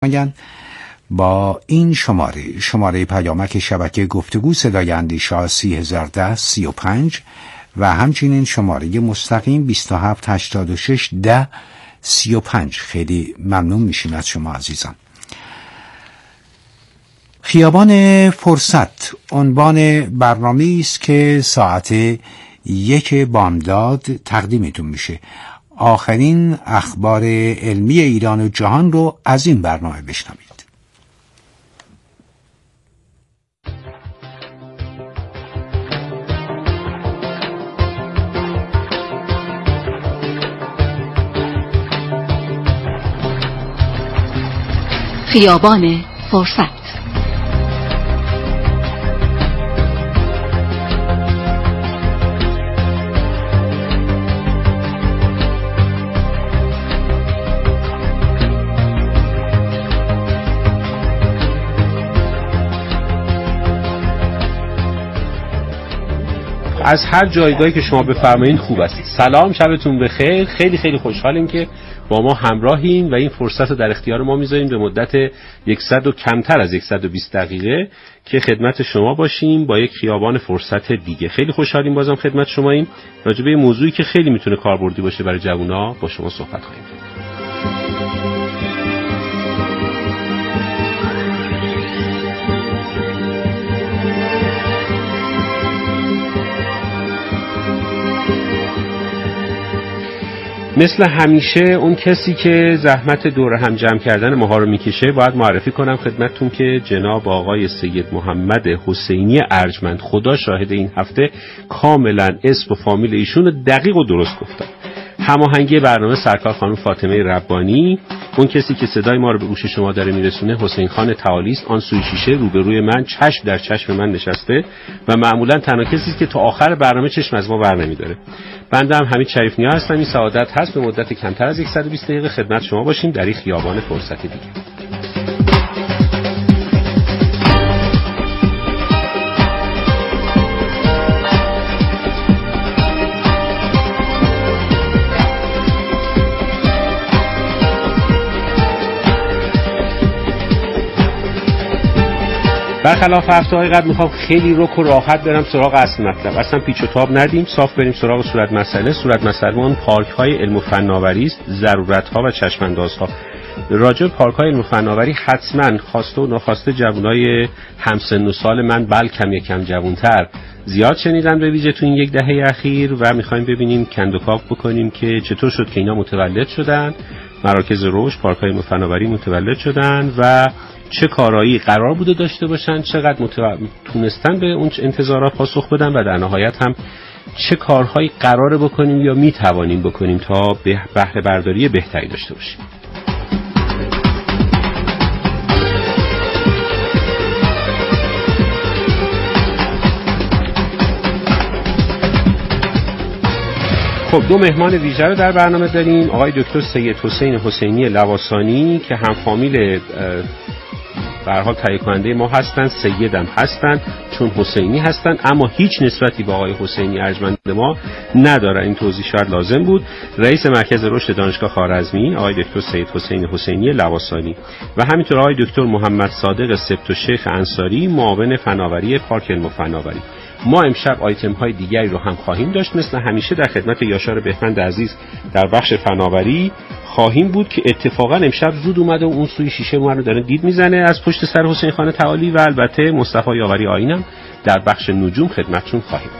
با این شماره پیامک شبکه گفتگو صدای اندیشه 3010 35 و همچنین شماره مستقیم 2786 10 35. خیلی ممنون میشیم از شما عزیزان. خیابان فرصت عنوان برنامه‌ای است که ساعت 1 بامداد تقدیمتون میشه. آخرین اخبار علمی ایران و جهان رو از این برنامه بشنوید. خیابان فرصت. از هر جایگاهی که شما بفرمایید خوب است. سلام، شبتون بخیر. خیلی خیلی خوشحالیم که با ما همراهین و این فرصت رو در اختیار ما میذاریم به مدت 100 و کمتر از 120 دقیقه که خدمت شما باشیم با یک خیابان فرصت دیگه. خیلی خوشحالیم بازم خدمت شماییم. راجع به موضوعی که خیلی میتونه کاربردی باشه برای جوونا با شما صحبت خواهیم کرد. مثل همیشه اون کسی که زحمت دور هم جمع کردن ماها رو میکشه باید معرفی کنم خدمتتون که جناب آقای سید محمد حسینی ارجمند، خدا شاهد این هفته کاملا اسم و فامیل ایشون رو دقیق و درست گفتم. هماهنگی برنامه سرکار خانم فاطمه ربانی، اون کسی که صدای ما رو به گوش شما داره میرسونه حسین خان تعالی است. آن سوی شیشه روبروی من چشم در چشم من نشسته و معمولا تنها کسی است که تا آخر برنامه چشم از ما بر نمیداره. بنده هم حمید شریف نیا هستم. این سعادت هست به مدت کمتر از 120 دقیقه خدمت شما باشیم در این خیابان فرصت دیگه. برخلاف هفته‌های قبل میخوام خیلی رک و راحت برم سراغ اصل مطلب. اصلا پیچ و تاب ندیم، صاف بریم سراغ صورت مسئله. صورت مسئله اون پارک‌های علم و فناوری است، ضرورت‌ها و چشم‌اندازها. راجع به پارک‌های علم و فناوری حتما خواسته و ناخواسته جوانای همسن و سال من بلکم یکم جوان‌تر زیاد شنیدن، به ویژه تو این یک دهه اخیر، و می‌خوایم ببینیم کندوکاو بکنیم که چطور شد که اینا متولد شدن، مراکز رشد، پارک‌های علم و فناوری متولد شدن و چه کارایی قرار بوده داشته باشن، چقدر تونستن به اون انتظارات پاسخ بدن و در نهایت هم چه کارهایی قراره بکنیم یا میتوانیم بکنیم تا بهره برداری بهتری داشته باشیم. خب دو مهمان ویژه رو در برنامه داریم. آقای دکتر سید حسین حسینی لواسانی که هم فامیل به هر حال تهیه کننده ما هستن، سیدم هستن چون حسینی هستن، اما هیچ نسبتی با آقای حسینی ارجمند ما نداره. این توضیح شاید لازم بود. رئیس مرکز رشد دانشگاه خوارزمی آقای دکتر سید حسین حسینی لواسانی و همینطور آقای دکتر محمد صادق سبت الشیخ انصاری، معاون فناوری پارک علم و فناوری. ما امشب آیتم های دیگری رو هم خواهیم داشت. مثل همیشه در خدمت یاشار بهمند عزیز در بخش فناوری خواهیم بود که اتفاقا امشب زود اومده و اون سوی شیشه ما رو داره دید میزنه از پشت سر حسین خان تعالی، و البته مصطفی یاوری آیینم در بخش نجوم خدمتشون خواهیم.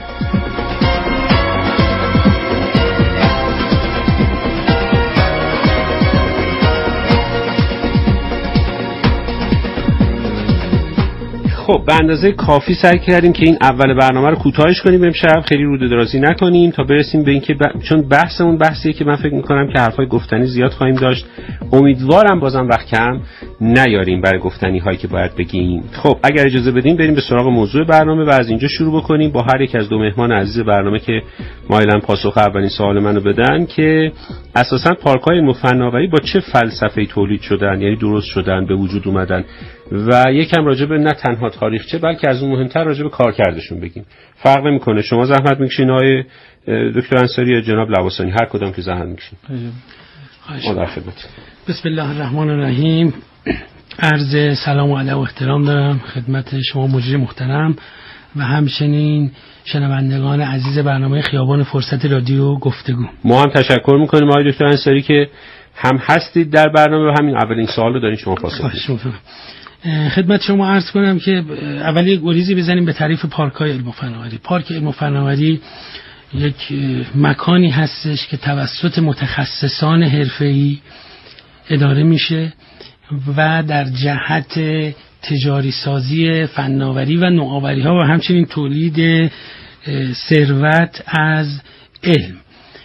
خب به اندازه کافی سعی کردیم که این اول برنامه رو کوتاهش کنیم امشب، خیلی روده درازی نکنیم تا برسیم به این که چون بحثمون بحثیه که من فکر میکنم که حرفای گفتنی زیاد خواهیم داشت. امیدوارم بازم وقت کم نیاریم برای گفتنی هایی که باید بگیم. خب اگر اجازه بدین بریم به سراغ موضوع برنامه و از اینجا شروع بکنیم با هر یک از دو مهمان عزیز برنامه که مایلن پاسخ اولین سوال منو بدن که اساساً پارک‌های علم و فناوری با چه فلسفه‌ای تولید شدن، یعنی درست شدن، به وجود اومدن، و یکم راجع به نه تنها تاریخچه بلکه از اون مهمتر راجع به کارکردشون بگیم. فرق نمی‌کنه شما زحمت می‌کشین آقای دکتر انصاری یا جناب لواسانی، هر کدام که زحمت می‌کشین. ما در خدمت. بسم الله الرحمن الرحیم. عرض سلام و ادب و احترام دارم خدمت شما مجری محترم و همچنین شنوندگان عزیز برنامه خیابان فرصت رادیو گفتگو. ما هم تشکر میکنیم آقای دکتر انصاری که هم هستید در برنامه و همین اولین سوال رو دارین شما پاسخ بدید. خدمت شما عرض کنم که اولی یک گریزی بزنیم به تعریف پارک‌های علم و فناوری. پارک علم و فناوری یک مکانی هستش که توسط متخصصان حرفه‌ای اداره میشه و در جهت تجاری سازی فناوری و نوآوری ها و همچنین تولید ثروت از علم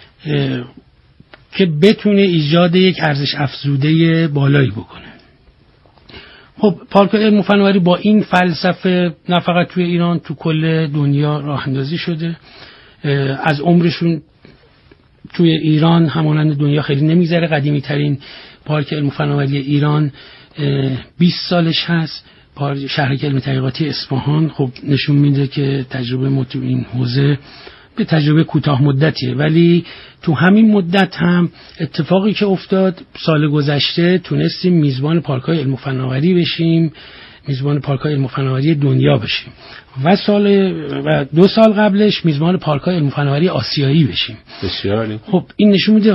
که بتونه ایجاد یک ارزش افزوده بالایی بکنه. خب پارک علم و فناوری با این فلسفه نه فقط توی ایران، تو کل دنیا راه اندازی شده. از عمرشون توی ایران همانند دنیا خیلی نمیگذره. قدیمی ترین پارک علم و فناوری ایران 20 سالش هست. شهرک علم تحقیقاتی اصفهان خب نشون میده که تجربه ما تو این حوزه به تجربه کوتاه مدتیه، ولی تو همین مدت هم اتفاقی که افتاد سال گذشته تونستیم میزبان پارک‌های علم و فناوری بشیم، میزبان پارک‌های علم و فناوری دنیا بشیم و 2 سال قبلش میزبان پارک‌های علم و فناوری آسیایی بشیم. بسیار. خب این نشون میده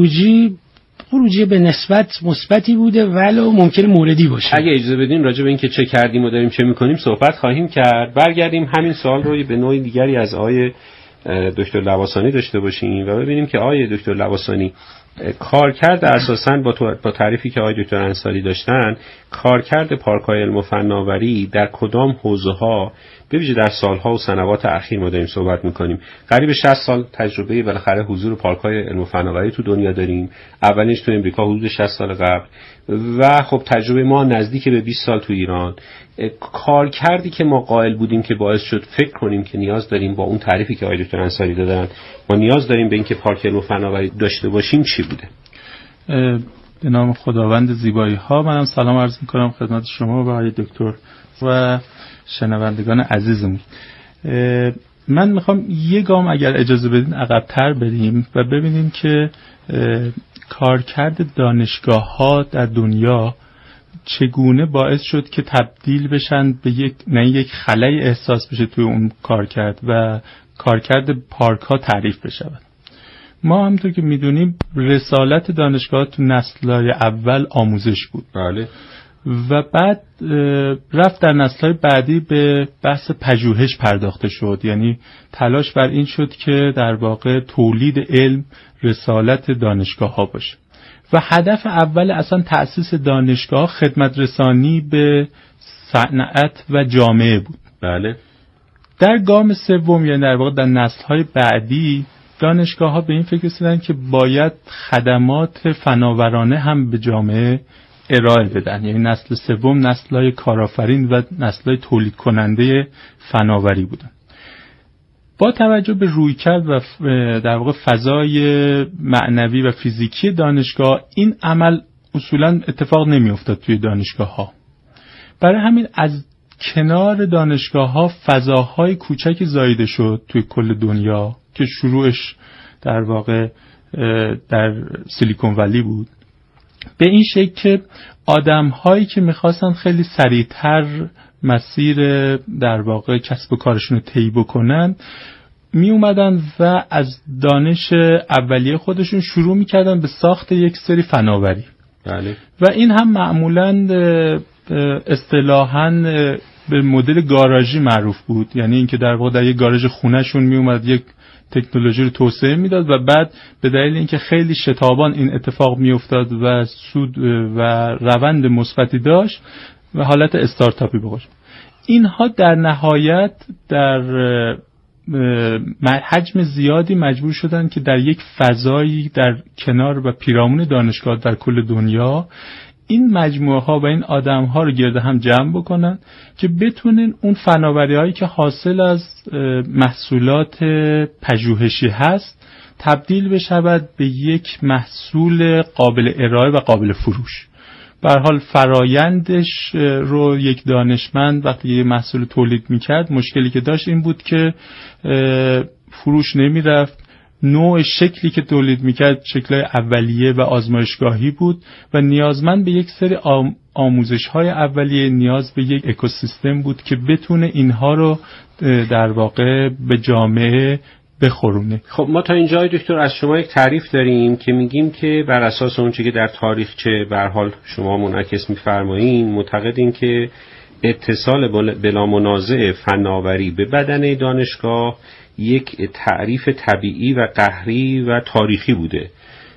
خروجی به نسبت مثبتی بوده ولو ممکنه موردی باشه. اگه اجازه بدین راجع به این که چه کردیم و داریم چه میکنیم صحبت خواهیم کرد. برگردیم همین سوال رو به نوع دیگری از آقای دکتر لواسانی داشته باشیم و ببینیم که آقای دکتر لواسانی کارکرد اساساً با تعریفی که آقای دکتر انصاری داشتن، کارکرد پارک‌های علم و فناوری در کدام حوزه‌ها به ویژه در سال‌ها و سنوات اخیر ما داریم صحبت می‌کنیم. قریب 60 سال تجربه بالاخره حضور پارک‌های علم و فناوری تو دنیا داریم. اولش تو امریکا حدود 60 سال قبل و خب تجربه ما نزدیک به 20 سال تو ایران. کارکردی که ما قائل بودیم که باعث شد فکر کنیم که نیاز داریم با اون تعریفی که آقای دکتر انصاری دادن ما نیاز داریم به اینکه پارک علم و فناوری داشته باشیم چی بوده؟ به نام خداوند زیبایی ها منم سلام عرض میکنم خدمت شما و آقای دکتر و شنوندگان عزیزمون. من میخوام یه گام اگر اجازه بدین عقب‌تر بریم و ببینیم که کارکرد دانشگاه ها در دنیا چگونه باعث شد که تبدیل بشن به یک خلأ احساس بشه توی اون کارکرد و کارکرد پارک ها تعریف بشه. ما همونطور که میدونیم رسالت دانشگاه تو نسل‌های اول آموزش بود. بله. و بعد رفت در نسل‌های بعدی به بحث پژوهش پرداخته شد، یعنی تلاش بر این شد که در واقع تولید علم رسالت دانشگاه ها باشه و هدف اول اصلا تأسیس دانشگاه خدمت رسانی به صنعت و جامعه بود. بله. در گام سوم یعنی در واقع در نسل‌های بعدی دانشگاه ها به این فکر رسیدن که باید خدمات فناورانه هم به جامعه ارائه بدن، یعنی نسل سوم نسل‌های کارآفرین و نسل‌های تولید کننده فناوری بودن. با توجه به رویکرد و در واقع فضای معنوی و فیزیکی دانشگاه این عمل اصولاً اتفاق نمی‌افتاد توی دانشگاه ها. برای همین از کنار دانشگاه ها فضاهای کوچک زایده شد توی کل دنیا که شروعش در واقع در سیلیکون ولی بود، به این شکل که آدم هایی که میخواستن خیلی سریعتر مسیر در واقع کسب و کارشون رو طی بکنن می اومدن و از دانش اولیه خودشون شروع میکردن به ساخت یک سری فناوری. بله. و این هم معمولاً اصطلاحاً به مدل گاراژی معروف بود، یعنی اینکه در واقع در یک گاراژ خونهشون می اومد یک تکنولوژی رو توسعه میداد و بعد به دلیل اینکه خیلی شتابان این اتفاق میافتاد و سود و روند مثبتی داشت و حالت استارتاپی بخوش، اینها در نهایت در حجم زیادی مجبور شدن که در یک فضایی در کنار و پیرامون دانشگاه در کل دنیا این مجموعه ها و این آدم ها رو گرد هم جمع بکنن که بتونن اون فناوری هایی که حاصل از محصولات پژوهشی هست تبدیل بشود به یک محصول قابل ارائه و قابل فروش. به هر حال فرایندش رو یک دانشمند وقتی یه محصول تولید میکرد مشکلی که داشت این بود که فروش نمیرفت نوع شکلی که تولید میکرد شکل‌های اولیه و آزمایشگاهی بود و نیازمند به یک سری آموزش‌های اولیه، نیاز به یک اکوسیستم بود که بتونه اینها رو در واقع به جامعه بخورونه. خب ما تا اینجا دکتر از شما یک تعریف داریم که میگیم که بر اساس اون چیزی که در تاریخچه به هر حال شما منعکس می‌فرمایین، معتقدین که اتصال بلا منازع فناوری به بدنه دانشگاه یک تعریف طبیعی و قهری و تاریخی بوده.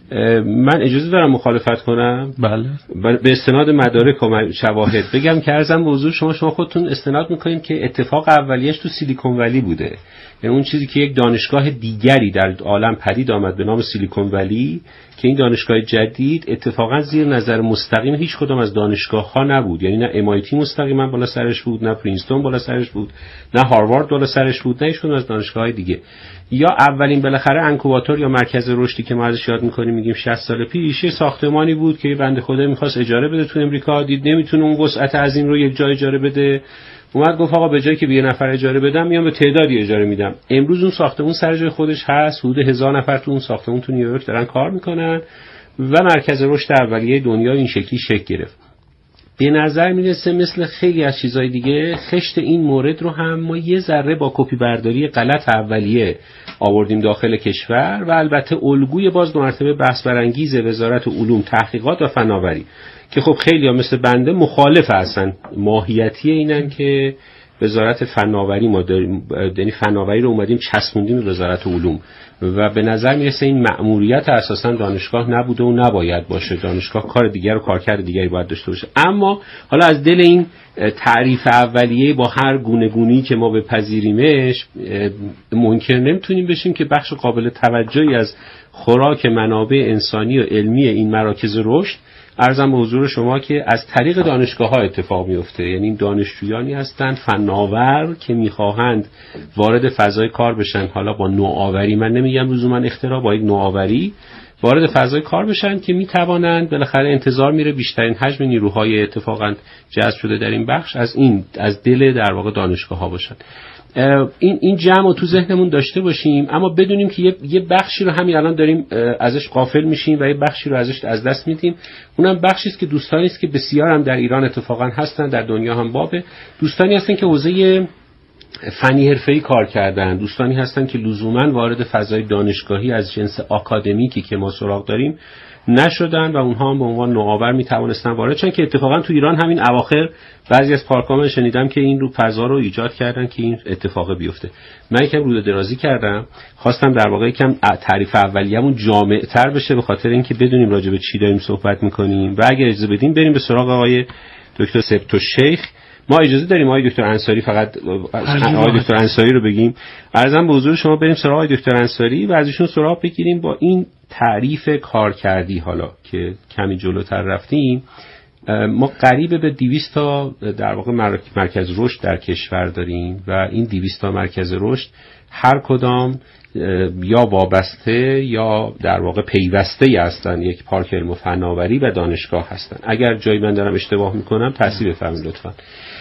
من اجازه دارم مخالفت کنم؟ بله. به استناد مدارک و شواهد بگم که عرضم به حضور شما خودتون استناد میکنید که اتفاق اولیش تو سیلیکون ولی بوده. یعنی اون چیزی که یک دانشگاه دیگری در عالم پدید آمد به نام سیلیکون ولی که این دانشگاه جدید اتفاقا زیر نظر مستقیم هیچ کدام از دانشگاه ها نبود. یعنی نه MIT مستقیما بالا سرش بود، نه پرینستون بالا سرش بود، نه هاروارد بالا سرش بود، نه هیچ کدام از دانشگاه های دیگه. یا اولین بالاخره انکوباتور یا مرکز رشدی که ما ازش یاد می‌کنیم میگیم 60 سال پیش یه ساختمانی بود که بنده خدا می‌خواست اجاره بده تو امریکا، دید نمیتونه اون وسعت عظیم رو یک جای اجاره بده، اومد گفت آقا به جایی که به یه نفر اجاره بدم میام به تعدادی اجاره میدم. امروز اون ساختمون سر جای خودش هست، حدود 1000 نفر تو اون ساختمون تو نیویورک دارن کار میکنن و مرکز رشد اولیه دنیا این شکلی شکل گرفت. به نظر میرسه مثل خیلی از چیزهای دیگه خشت این مورد رو هم ما یه ذره با کپی برداری غلط اولیه آوردیم داخل کشور و البته الگوی باز دو مرتبه بحث برانگیز وزارت علوم، تحقیقات و فناوری که خب خیلی ها مثل بنده مخالف هستن ماهیتی اینن که وزارت فناوری ما داریم، یعنی فناوری رو اومدیم چسبوندیم به وزارت علوم و به نظر میرسه این مأموریت اساسا دانشگاه نبوده و نباید باشه. دانشگاه کار دیگر و کارکرد دیگری باید داشته باشه. اما حالا از دل این تعریف اولیه با هر گونه‌گونی که ما بپذیریمش منکر نمیتونیم بشیم که بخش قابل توجهی از خوراک منابع انسانی و علمی این مراکز رشد عرضم به حضور شما که از طریق دانشگاه ها اتفاق میفته. یعنی دانشجویانی هستند فناور که میخواهند وارد فضای کار بشن، حالا با نوآوری، من نمیگم لزوما اختراع، با یک نوآوری وارد فضای کار بشن که میتوانند بالاخره انتظار میره بیشترین حجم نیروهای اتفاقا جذب شده در این بخش از دل در واقع دانشگاه ها باشن. این جمع رو تو ذهنمون داشته باشیم، اما بدونیم که یه بخشی رو همین الان داریم ازش غافل میشیم و یه بخشی رو ازش از دست میدیم. اونم بخشی است که دوستانی است که بسیار هم در ایران اتفاقا هستن، در دنیا هم بابه، دوستانی هستن که حوزه فنی حرفه‌ای کار کردن، دوستانی هستن که لزوما وارد فضای دانشگاهی از جنس آکادمیکی که ما سراغ داریم نشدن و اونها هم به عنوان نوآور میتوانستن وارد شدن که اتفاقا تو ایران همین اواخر بعضی از پارک‌ها من شنیدم که این رو فضا رو ایجاد کردن که این اتفاق بیفته. من یکم رو درازی کردم، خواستم در واقع یکم تعریف اولیه‌مون جامع‌تر بشه به خاطر اینکه بدونیم راجع به چی داریم صحبت می‌کنیم و اگه اجازه بدیم بریم به سراغ آقای دکتر سبت‌الشیخ. ما اجازه داریم آقای دکتر انصاری فقط آقای دکتر انصاری رو بگیم. عرضم به حضور شما بریم سراغ آقای دکتر انصاری و از ایشون سراغ بگیریم با این تعریف کارکردی. حالا که کمی جلوتر رفتیم ما قریب به 200 تا در واقع مرکز رشد در کشور داریم و این 200 تا مرکز رشد هر کدام یا وابسته یا در واقع پیوسته هستن یک پارک علم و فناوری و دانشگاه هستن. اگر جایی من دارم اشتباه میکنم تصحیح بفرمایید لطفا.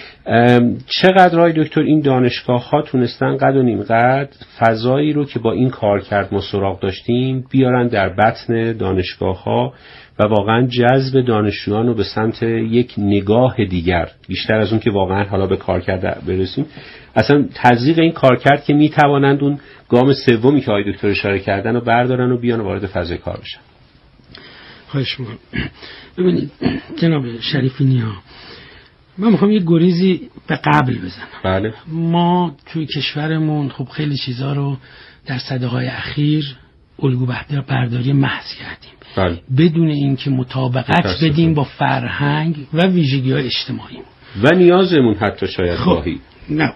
چقدر آقای دکتر این دانشگاه ها تونستن قد و نیم قد فضایی رو که با این کارکرد ما سراغ داشتیم بیارن در بطن دانشگاه ها و واقعا جذب دانشجویان رو به سمت یک نگاه دیگر، بیشتر از اون که واقعا حالا به کارکرد برسیم، اصلا تزریق این کارکرد که میتوانند اون گام سومی که آقای دکتر اشاره کردن رو بردارن و بیان وارد فضای کار بشن. خواهش می‌کنم. ببینید جناب شریفی نیا، من میخوام یه گریزی به قبل بزنم. بله. ما توی کشورمون خب خیلی چیزا رو در سده‌های اخیر الگو برداری محض کردیم. بله. بدون اینکه مطابقت بدیم با فرهنگ و ویژگی‌های اجتماعی و نیازمون حتی شاید گاهی نبود.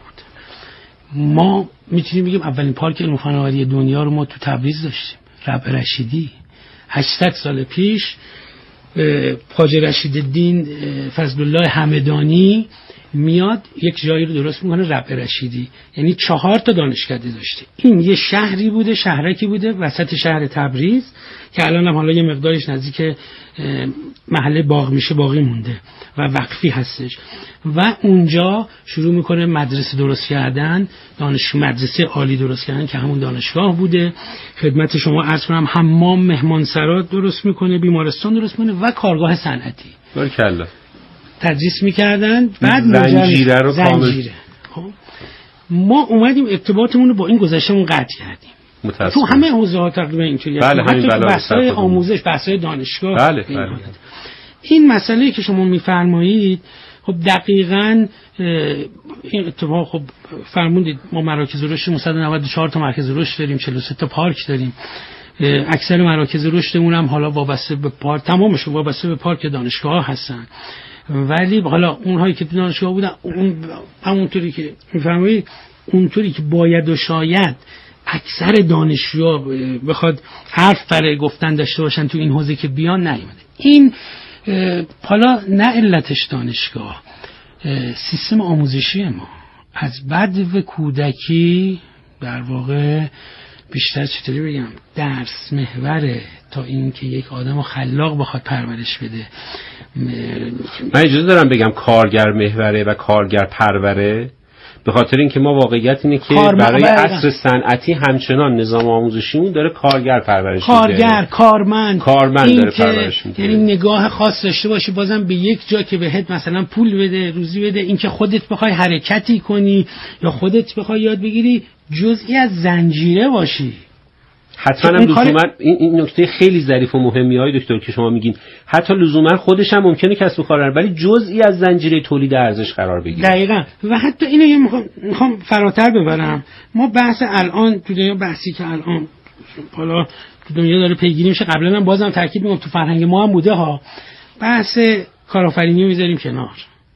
ما میتونیم بگیم اولین پارک علم و فناوری دنیا رو ما تو تبریز داشتیم، ربع رشیدی. 800 سال پیش خواجه رشیدالدین فضل الله همدانی میاد یک جایی رو درست میکنه، ربع رشیدی، یعنی 4 تا دانشکده داشته. این یه شهری بوده، شهرکی بوده وسط شهر تبریز که الان هم حالا یه مقدارش نزدیک محله باغ میشه باقی مونده و وقفی هستش و اونجا شروع میکنه مدرسه درست کردن، مدرسه عالی درست کردن که همون دانشگاه بوده. خدمت شما عرض کنم حمام، مهمانسرا درست میکنه، بیمارستان درست میکنه و کارگاه صنعتی. بارکالله. تدریس میکردن. بعد زنجیره رو زنجیره. خب ما اومدیم ارتباطمون رو با این گذشتهمون قطع کردیم. تو همه حوزه ها تقریبا اینطوریه. بله، حتی بحث‌های آموزش، بحث‌های دانشگاه. بله. این مسئله که شما میفرمایید خب دقیقاً این اتفاق خب فرمودید ما مراکز رشد 194 تا مرکز رشد داریم، 43 تا پارک داریم. اکثر مراکز رشدمون هم حالا وابسته به پارک، تمامش وابسته به پارک دانشگاه هستن. ولی حالا اونهایی که دانشگاه بودن اون همونطوری که میفرمایید اونطوری که باید و شاید اکثر دانشجوها بخواد حرف برای گفتن داشته باشن تو این حوزه که بیان نیومده. این حالا نه علتش دانشگاه، سیستم آموزشی ما از بد کودکی در واقع بیشتر چطوری بگم درس محوره تا اینکه یک آدم خلاق بخواد پرورش بده. من اجازه دارم بگم کارگر محوره و کارگر پروره، به خاطر اینکه ما واقعیت اینه که برای عصر صنعتی همچنان نظام آموزشیمون داره کارگر پرورش میده. کارگر، کارمند داره پرورش میده. یعنی نگاه خاص داشته باشی بازم به یک جا که بهت مثلا پول بده، روزی بده، اینکه خودت بخوای حرکتی کنی یا خودت بخوای یاد بگیری جزئی از زنجیره باشی. حتما هم لزوما این نکته خیلی ظریف و مهمی های دکتر که شما میگین، حتی لزوما خودش هم ممکنه کسب و کار ولی جزئی از زنجیره تولید ارزش قرار بگیره. دقیقاً. و حتی اینو میخوام فراتر ببرم. ما بحث الان تو دنیا، بحثی که الان حالا تو دنیا داره پیگیری میشه، قبلا من بازم تاکید میکنم تو فرهنگ ما هم بوده ها، بحث کارآفرینی رو میذاریم کنار،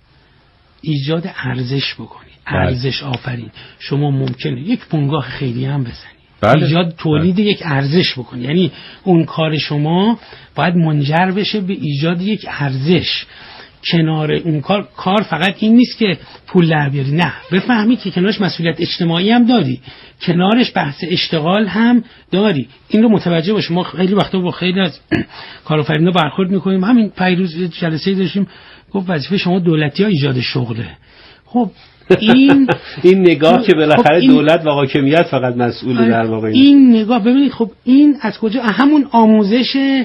ایجاد ارزش بکنید، ارزش آفرین. شما ممکنه یک بنگاه خیریه هم بزنید، ایجاد تولید یک ارزش بکنی، یعنی اون کار شما باید منجر بشه به ایجاد یک ارزش. کنار اون کار فقط این نیست که پول در بیاری، نه، بفهمی که کنارش مسئولیت اجتماعی هم داری، کنارش بحث اشتغال هم داری. این رو متوجه باش. ما خیلی وقتا با خیلی از کارآفرینا برخورد میکنیم. همین پیروز جلسه‌ای داشتیم گفت وظیفه شما دولتی‌ها ایجاد شغله. خب این نگاه که بالاخره دولت و حاکمیت فقط مسئول در واقع این نگاه. ببینید خب این از کجا؟ همون آموزش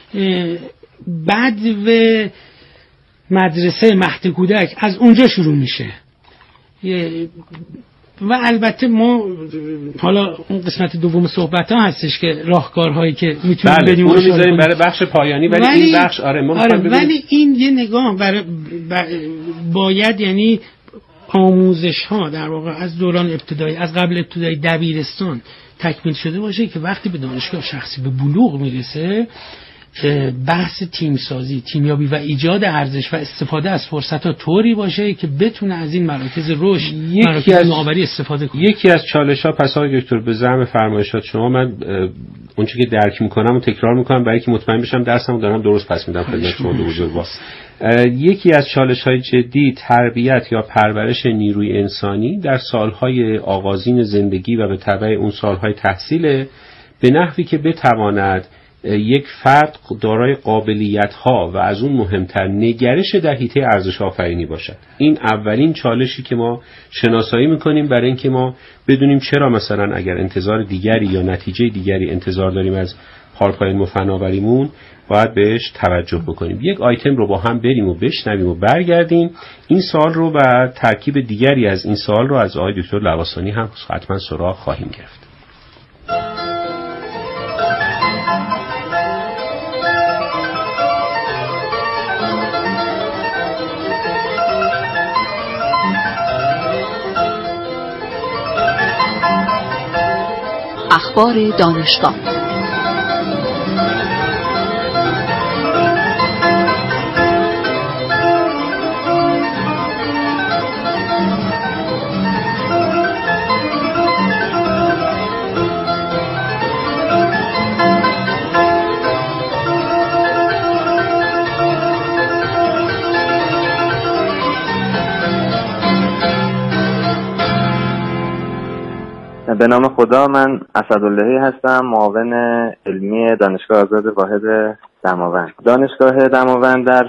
بعد و مدرسه مهد کودک از اونجا شروع میشه. و البته ما حالا اون قسمت دوم صحبت ها هستش که راهکارهایی که میتونیم بدیم اون رو میذاریم برای بخش پایانی، ولی این بخش ولی این یه نگاه باید، یعنی آموزش ها در واقع از دوران ابتدایی، از قبل ابتدایی دبیرستان تکمیل شده باشه که وقتی به دانشگاه شخصی به بلوغ میرسه بحث تیم سازی، تیمیابی و ایجاد ارزش و استفاده از فرصت‌ها طوری باشه که بتونه از این مراکز رشد، مراکز نوآوری استفاده کنه. یکی از چالش‌ها پس آقای دکتر به زعم فرمایشات شما، من اون چیزی که درک می‌کنم و تکرار می‌کنم برای اینکه مطمئن بشم درسمو دارم درست پس میدم خدمت شما بزرگوار. یکی از چالش‌های جدی تربیت یا پرورش نیروی انسانی در سال‌های آغازین زندگی و به تبع اون سال‌های تحصیل، به نحوی که بتواند یک فرد دارای قابلیت‌ها و از اون مهمتر نگرش در حیطه ارزش آفرینی باشد. این اولین چالشی که ما شناسایی می‌کنیم برای اینکه ما بدونیم چرا مثلا اگر انتظار دیگری یا نتیجه دیگری انتظار داریم از پارک‌های فناوریمون باید بهش توجه بکنیم. یک آیتم رو با هم بریم و بشنویم و برگردیم. این سوال رو و ترکیب دیگری از این سوال رو از آقای دکتر لواسانی هم حتما سراغ خواهیم گرفت. اخبار دانشگاه. به نام خدا. من اسداللهی هستم، معاون علمی دانشگاه آزاد واحد دماوند. دانشگاه دماوند در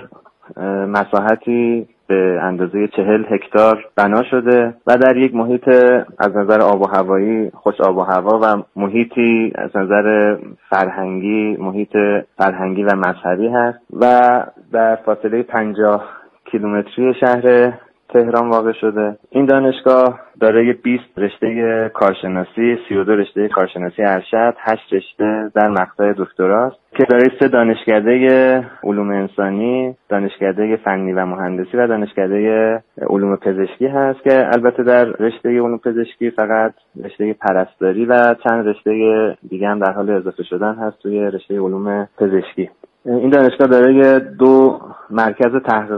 مساحتی به اندازه 40 هکتار بنا شده و در یک محیط از نظر آب و هوایی خوش آب و هوا و محیطی از نظر فرهنگی محیط فرهنگی و مذهبی هست و در فاصله 50 کیلومتری شهر تهران واقع شده. این دانشگاه دارای 20 رشته کارشناسی، 32 رشته کارشناسی ارشد، 8 رشته در مقطع دکتراست که دارای 3 دانشکده علوم انسانی، دانشکده فنی و مهندسی و دانشکده علوم پزشکی هست که البته در رشته علوم پزشکی فقط رشته پرستاری و چند رشته دیگه هم در حال اضافه شدن هست توی رشته علوم پزشکی. این دانشگاه دارای 2 مرکز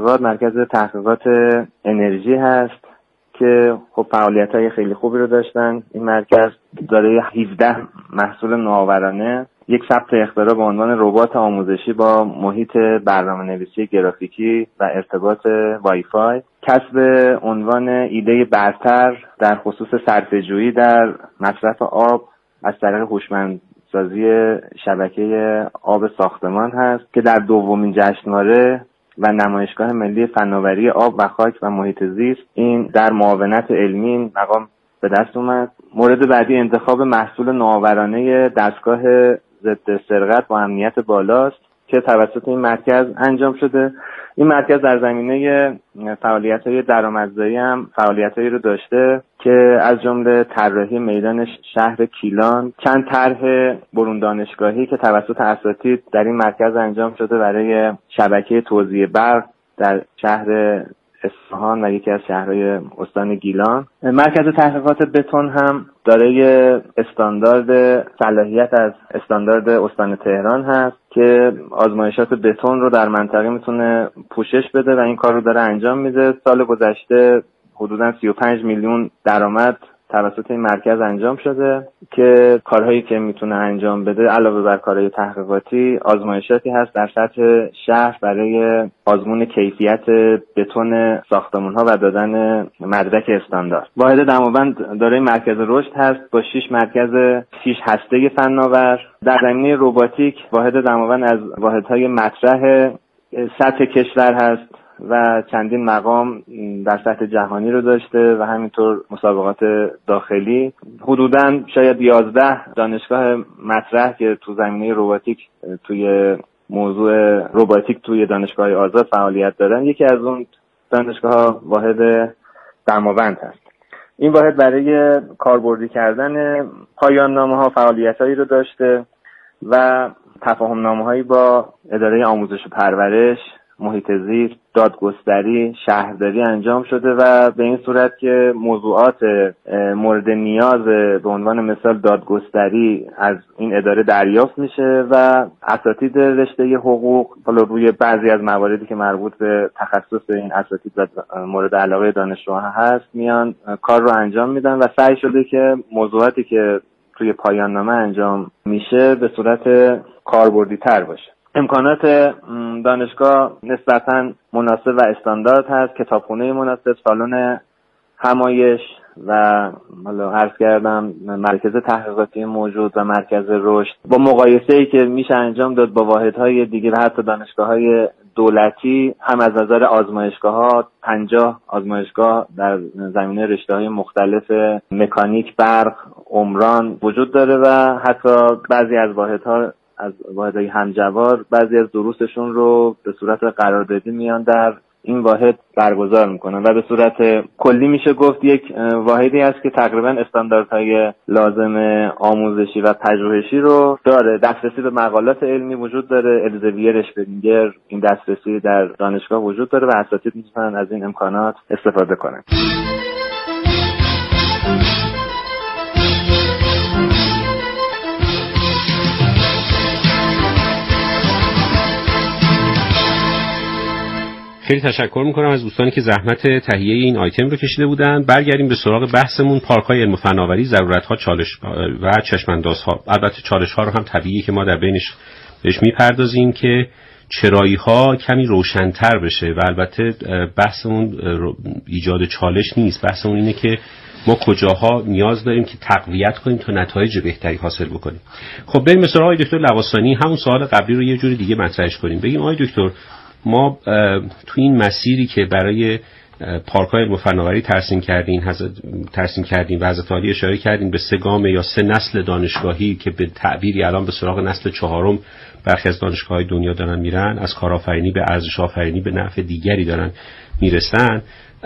تحقیقات انرژی هست که خب فعالیت‌های خیلی خوبی رو داشتن. این مرکز دارای 17 محصول نوآورانه، یک ثبت اختراع به عنوان ربات آموزشی با محیط برنامه‌نویسی گرافیکی و ارتباط وایفای، کسب عنوان ایده برتر در خصوص صرفه‌جویی در مصرف آب از طریق هوشمندسازی شبکه آب ساختمان هست که در دومین جشنواره و نمایشگاه ملی فناوری آب و خاک و محیط زیست این در معاونت علمی مقام به دست اومد. مورد بعدی انتخاب محصول نوآورانه دستگاه ضد سرقت با امنیت بالاست که توسط این مرکز انجام شده. این مرکز در زمینه فعالیت‌های درآمدزایی هم فعالیت‌هایی رو داشته که از جمله طراحی میدان شهر کیلان، چند طرح برون دانشگاهی که توسط اساتید در این مرکز انجام شده برای شبکه توزیع برق در شهر اصفهان و یکی از شهرهای استان گیلان. مرکز تحقیقات بتون هم دارای استاندارد صلاحیت از استاندارد استان تهران هست که آزمایشات بتون رو در منطقه میتونه پوشش بده و این کار رو داره انجام میده. سال گذشته حدوداً 35 میلیون درآمد توسط این مرکز انجام شده که کارهایی که میتونه انجام بده علاوه بر کارهای تحقیقاتی آزمایشاتی هست در سطح شهر برای آزمون کیفیت بتون ساختمان‌ها و دادن مدرک استاندارد. واحد دماوند دارای مرکز رشد هست با 6 هسته فناور. در زمینه رباتیک واحد دماوند از واحدهای مطرح سطح کشور هست و چندین مقام در سطح جهانی رو داشته و همینطور مسابقات داخلی. حدوداً شاید 11 دانشگاه مطرح که تو زمینه رباتیک توی موضوع رباتیک توی دانشگاه آزاد فعالیت دارن. یکی از اون دانشگاه واحد دماوند هست. این واحد برای کاربردی کردن پایان نامه‌ها فعالیتایی رو داشته و تفاهم نامه‌هایی با اداره آموزش و پرورش، محیط زیست، دادگستری، شهرداری انجام شده و به این صورت که موضوعات مورد نیاز به عنوان مثال دادگستری از این اداره دریافت میشه و اساتید رشته حقوق حالا روی بعضی از مواردی که مربوط به تخصص این اساتید و مورد علاقه دانشجوها هست میان کار رو انجام میدن و سعی شده که موضوعاتی که توی پایان نامه انجام میشه به صورت کاربردی تر باشه. امکانات دانشگاه نسبتاً مناسب و استاندارد هست. کتابخونه مناسب، سالن همایش و حالا عرض کردم مرکز تحقیقاتی موجود و مرکز رشد با مقایسه‌ای که میشه انجام داد با واحدهای دیگه و حتی دانشگاه‌های دولتی هم از نظر آزمایشگاه‌ها 50 آزمایشگاه در زمینه رشته‌های مختلف مکانیک، برق، عمران وجود داره و حتی بعضی از واحدها از واحدهای همجوار بعضی از دروسشون رو به صورت قراردادی میان در این واحد برگزار میکنن و به صورت کلی میشه گفت یک واحدی است که تقریبا استانداردهای لازم آموزشی و پژوهشی رو داره. دسترسی به مقالات علمی وجود داره، الزویر اشپرینگر این دسترسی در دانشگاه وجود داره و اساتید میتونن از این امکانات استفاده کنن. خیلی تشکر میکنم از دوستانی که زحمت تهیه این آیتم رو کشیده بودن. برگردیم به سراغ بحثمون، پارک‌های علم و فناوری، ضرورت‌ها، چالش و چشم‌اندازها. البته چالش‌ها رو هم طبیعیه که ما در بینش بهش میپردازیم که چرایی‌ها کمی روشن‌تر بشه و البته بحثمون ایجاد چالش نیست، بحثمون اینه که ما کجاها نیاز داریم که تقویت کنیم تا نتایج بهتری حاصل بکنیم. خب بریم مثلا آقای دکتر لواسانی همون سوال قبلی رو یه جوری دیگه مطرحش کنیم. بگیم آقای دکتر ما تو این مسیری که برای پارک‌های علم و فناوری ترسیم کردیم و حضرت عالی اشاره کردیم به 3 گام یا 3 نسل دانشگاهی که به تعبیری الان به سراغ نسل 4 برخی از دانشگاه‌های دنیا دارن میرن، از کارآفرینی به ارزش آفرینی به نفع دیگری دارن میرسن،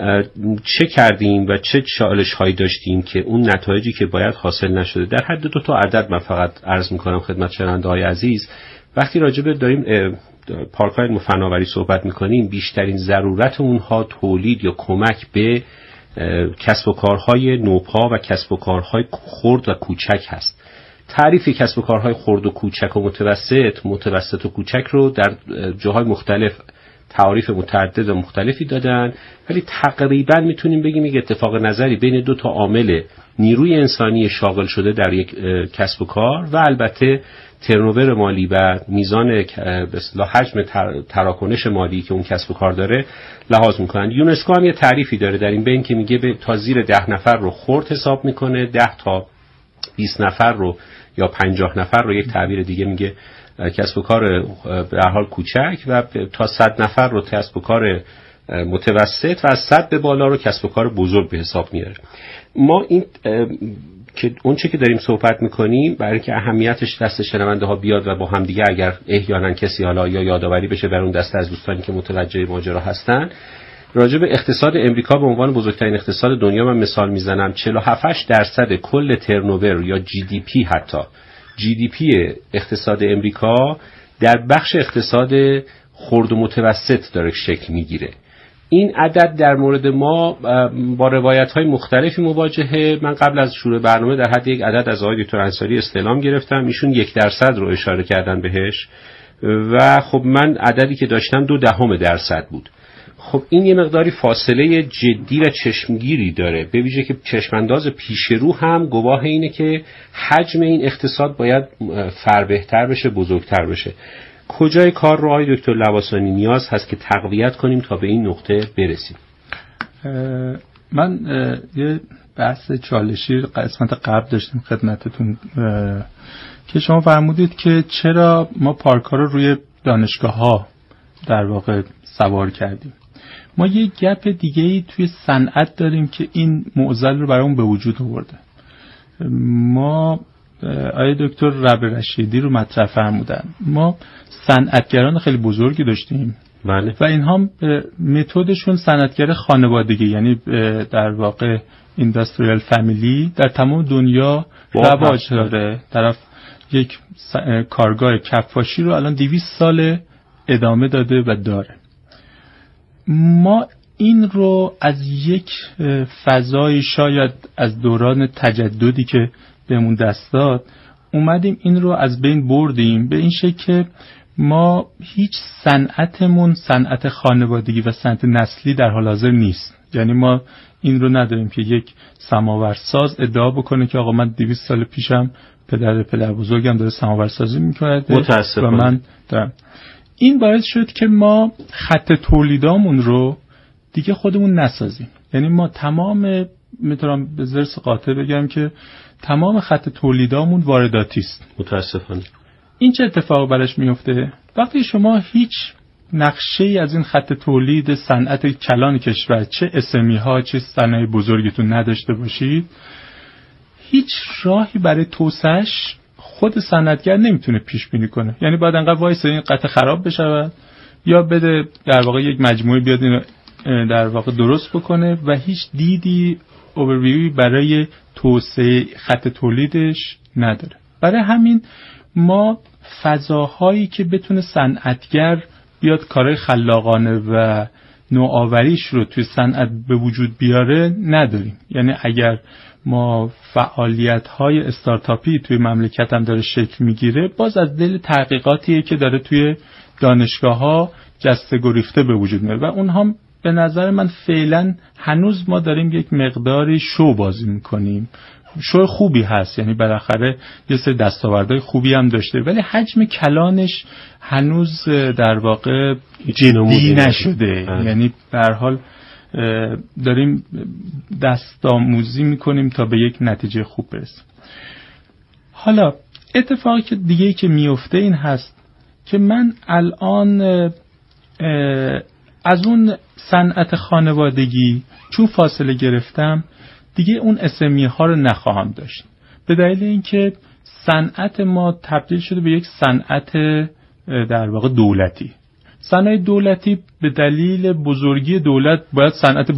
چه کردیم و چه چالش‌هایی داشتیم که اون نتایجی که باید حاصل نشده؟ در حد 2 تا عدد من فقط عرض می‌کنم خدمت شنونده‌های عزیز. وقتی راجع به داریم پارک‌های علم و فناوری صحبت می‌کنیم، بیشترین ضرورت اونها تولید یا کمک به کسب و کارهای نوپا و کسب و کارهای خرد و کوچک هست. تعریف کسب و کارهای خرد و کوچک و متوسط و کوچک رو در جاهای مختلف تعریف متعدد و مختلفی دادن، ولی تقریبا میتونیم بگیم یک اتفاق نظری بین 2 تا عامل نیروی انسانی شاغل شده در یک کسب و کار و البته ترنوور مالی و میزان به اصطلاح حجم تراکنش مالی که اون کسب و کار داره لحاظ میکنن. یونسکو هم یه تعریفی داره در این بین که میگه تا زیر 10 نفر رو خرد حساب میکنه، 10 تا 20 نفر رو یا 50 نفر رو یک تعبیر دیگه میگه کسب و کار به هر حال کوچک، و تا 100 نفر رو کسب و کار متوسط و از 100 به بالا رو کسب و کار بزرگ به حساب میاره. ما این که اون چه که داریم صحبت میکنیم برای که اهمیتش دست شنونده ها بیاد و با هم دیگه اگر احیانا کسی حالا یا یادآوری بشه بر اون دسته از دوستانی که متوجه ماجرا هستن، راجع به اقتصاد امریکا به عنوان بزرگترین اقتصاد دنیا من مثال میزنم. 47% کل ترنوور یا جی دی پی، حتی جی دی پی اقتصاد امریکا در بخش اقتصاد خرد و متوسط داره شکل میگیره. این عدد در مورد ما با روایت‌های مختلفی مواجهه. من قبل از شروع برنامه در حد یک عدد از آقای دکتر انصاری استعلام گرفتم، ایشون 1% رو اشاره کردن بهش و خب من عددی که داشتم 0.2% بود. خب این یه مقداری فاصله جدی و چشمگیری داره، به ویژه که چشمانداز پیش رو هم گواه اینه که حجم این اقتصاد باید فربهتر بشه، بزرگتر بشه. کجای کار رو آقای دکتر لواسانی نیاز هست که تقویت کنیم تا به این نقطه برسیم؟ من یه بحث چالشی قسمت قبل داشتیم خدمتتون که شما فرمودید که چرا ما پارک‌ها رو روی دانشگاه‌ها در واقع سوار کردیم. ما یه گپ دیگه‌ای توی صنعت داریم که این معضل رو برامون به وجود آورده. ما آقای دکتر ربیع رشیدی رو مطرح فرمودن، ما صنعتگران خیلی بزرگی داشتیم. بله. و اینها متدشون صنعتگر خانوادگی، یعنی در واقع اینداستریال فامیلی در تمام دنیا رواج داره. طرف یک کارگاه کفاشی رو الان 200 سال ادامه داده و داره. ما این رو از یک فضای شاید از دوران تجددی که بهمون دست داد اومدیم این رو از بین بردیم، به این شکل که ما هیچ صنعتمون صنعت خانوادگی و صنعت نسلی در حال حاضر نیست. یعنی ما این رو نداریم که یک سماورساز ادعا بکنه که آقا من 200 سال پیشم پدر بزرگم داره سماورسازی میکنه و من دارم. این باعث شد که ما خط تولیدامون رو دیگه خودمون نسازیم. یعنی ما تمام، میتونم به ذرس قاطع بگم که تمام خط تولیدامون وارداتی است. متاسفانه. این چه اتفاقی براش میفته؟ وقتی شما هیچ نقشه‌ای از این خط تولید صنعت کلان کشور، چه اسمی ها چه صنایع بزرگتون نداشته باشید، هیچ راهی برای توسعه‌اش خود صنعتگر نمیتونه پیش بینی کنه. یعنی باید انقدر وایسه این قطعه خراب بشه یا بده در واقع یک مجموعه بیاد اینو در واقع درست بکنه و هیچ دیدی اوورویوی برای توسعه خط تولیدش نداره. برای همین ما فضاهایی که بتونه صنعتگر بیاد کارهای خلاقانه و نوآوریش رو توی صنعت به وجود بیاره نداریم. یعنی اگر ما فعالیت‌های استارتاپی توی مملکت هم داره شکل میگیره، باز از دل تحقیقاتیه که داره توی دانشگاه‌ها جسته گریخته به وجود میاره و اونها به نظر من فعلا هنوز ما داریم یک مقداری شو بازی میکنیم. شو خوبی هست، یعنی بالاخره یه سری دستاوردهای خوبی هم داشته، ولی حجم کلانش هنوز در واقع جدی نشده. یعنی به هر حال داریم دستآموزی میکنیم تا به یک نتیجه خوب برسیم. حالا اتفاقی که دیگه که میفته این هست که من الان از اون صنعت خانوادگی چون فاصله گرفتم دیگه اون اسمی ها رو نخواهم داشت، به دلیل اینکه صنعت ما تبدیل شده به یک صنعت در واقع دولتی. صنایع دولتی به دلیل بزرگی دولت باید صنعت